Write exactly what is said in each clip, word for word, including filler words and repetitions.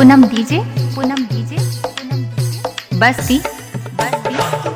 Poonam DJ Poonam DJ Poonam DJ Basti Basti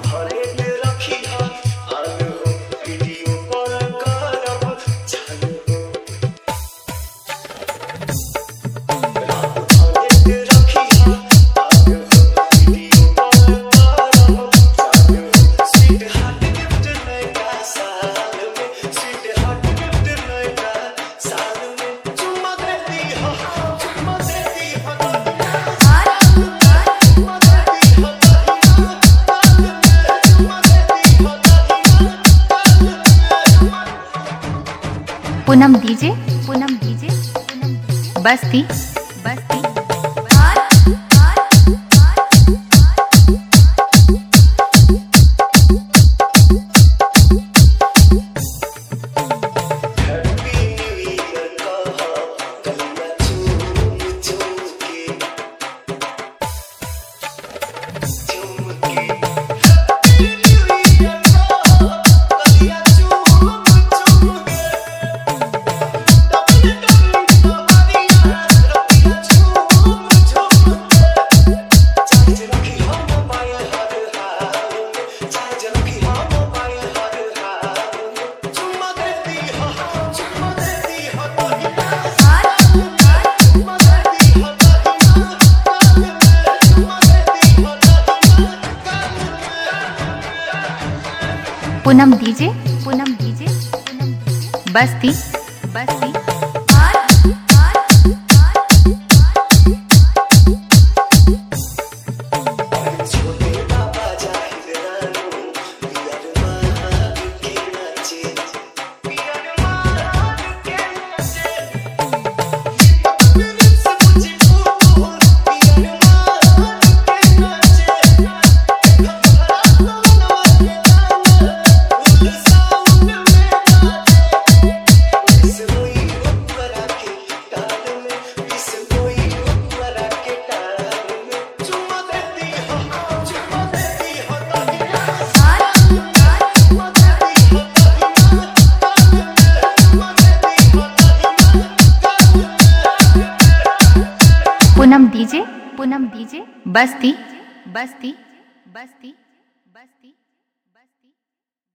Poonam DJ Poonam DJ Poonam DJ Basti Basti Poonam DJ Poonam DJ Poonam DJ Basti Basti Poonam DJ Poonam DJ Basti Basti Basti.